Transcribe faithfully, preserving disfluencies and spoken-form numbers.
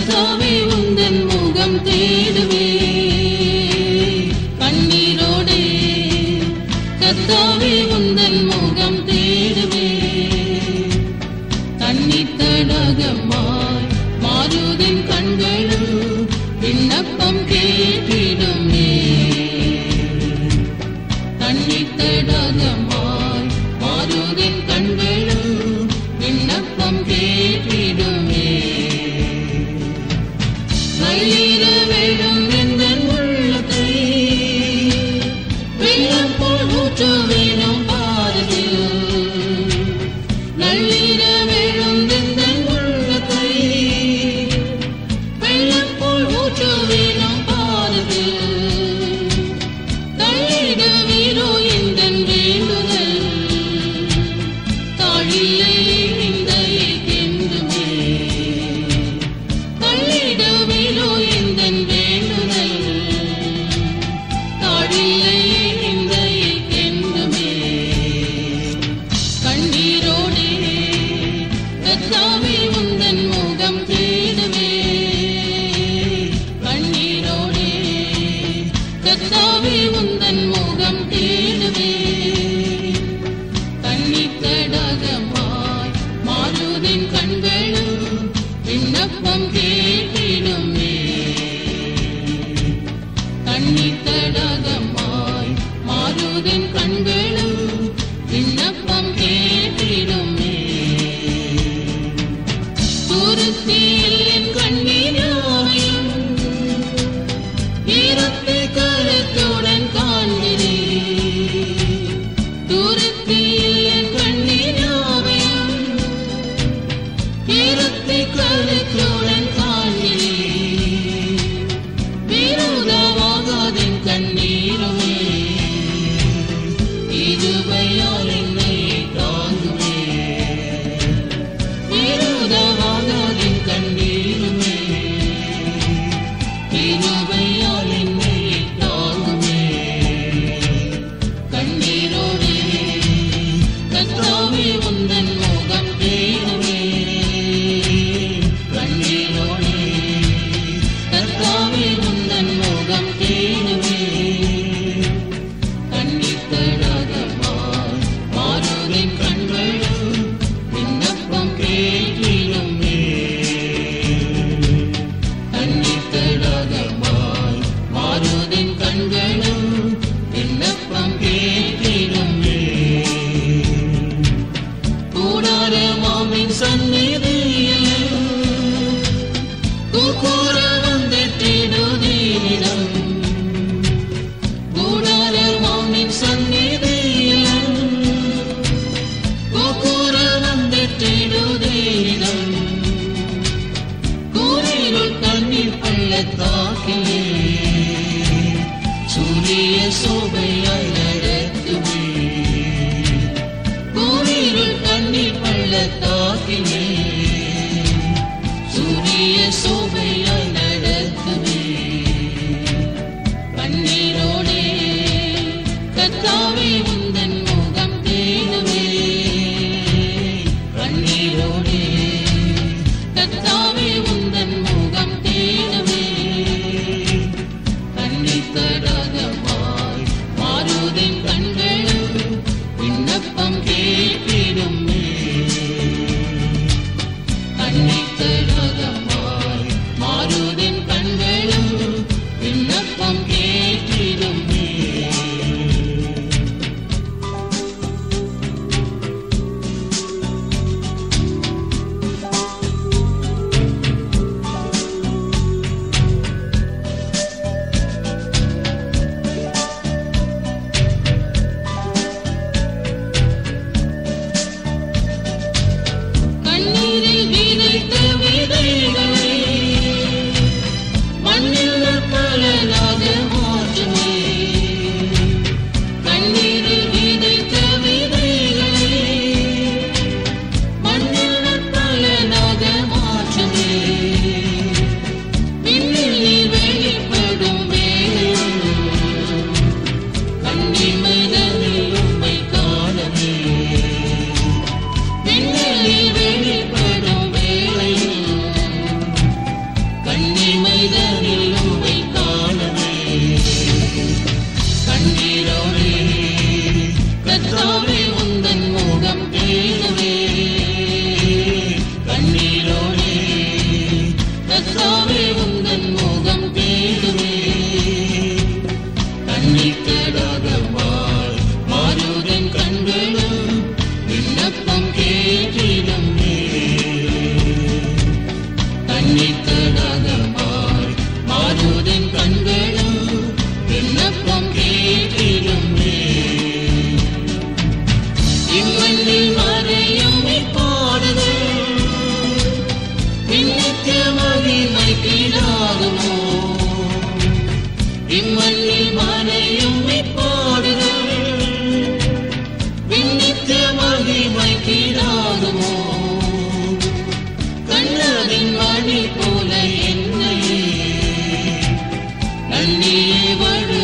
கர்த்தாவே உந்தன் முகம் தேடுவே கண்ணீரோடே கர்த்தாவே உந்தன் முகம் தேடுவே தண்ணீர் தடாகமாய் மாறுதன் கண்களும் விண்ணப்பம் கேட்டிடுமே தண்ணீர் தடாகமாய் மாறுதன் கண்களும் விண்ணப்பம் கேட்டிடுமே நள்ளிரவேளும் எந்தன் உள்ளத்தை வெள்ளம் போல் ஊற்றுவேனும் பாரதில் நள்ளிரவேளும் எந்தன் உள்ளத்தை வெள்ளம் போல் ஊற்றுவேனும் பாரதில் தள்ளிடுவீரோ எந்தன் வேண்டுதல் தாழில்லை கர்த்தாவே உந்தன் முகம் தேடுவே கண்ணீரோடே கர்த்தாவே உந்தன் முகம் தேடுவே தண்ணீர் தடாகமாய் மாறுதன் கண்களும் விண்ணப்பம் கேட்டிடுமே தண்ணீர் தடாகமாய் மாறுதன் கண்களும் விண்ணப்பம் கேட்டிடுமே தூரத்தில் என் கண்ணீராயும் ஈரத்தை கருத்துடன் காண்கிறேன் தூரத்தில் என் கண்ணீராயும் ஈரத்தை கருத்துடன் காண்கிறேன் விரோதமாகாதன் கண்ணீருமே இதுவையால் என்னை தாங்குமே விரோதமாகாதன் கண்ணீருமே இதுவையால் என்னை தாங்குமே கண்ணீரோடே கர்த்தாவே உந்தன் முகம் தேடுவே கண்ணீரோடே கர்த்தாவே உந்தன் முகம் தேடுவே தண்ணீர் தடாகமாய் மாறுதன் கண்களும் விண்ணப்பம் கேட்டிடுமே தண்ணீர் தடாகமாய் மாறுதன் கண்களும் விண்ணப்பம் கேட்டிடுமே கூடாரமாமின் சந்நிதியில் கூக்கூர வந்திட்டிடுதீனிடம் கூடாரமாமின் சந்நிதியில் கூக்கூர வந்திட்டிடுதீனிடம் கூரிருள் கண்ணீர் பள்ளத்தாக்கிலே சூரிய சோபையாய் நடத்துவே கூரிருள் கண்ணீர் பள்ளத்தாக்கிலே சூரிய சோபையாய் நடத்துவே கண்ணீரோடே கர்த்தாவே உந்தன் முகம் தேடுவே கண்ணீரோடே கர்த்தாவே உந்தன் முகம் தேடுவே தண்ணீர் தடாகமாய் மாறுதன் கண்களும் விண்ணப்பம் கேட்டிடுமே தண்ணீர் தடாகமாய் மாறுதன் கண்களும் விண்ணப்பம் கேட்டிடுமே கண்ணீரில் விதைத்த விதைகளை மண்ணில் பலனாக மண்ணில் மறையும் இப்போடுகள் விண்ணித்திய மகிமை கீழாகுமோ கண்ணதின் மணி போல என்னையே நன்னியே வழி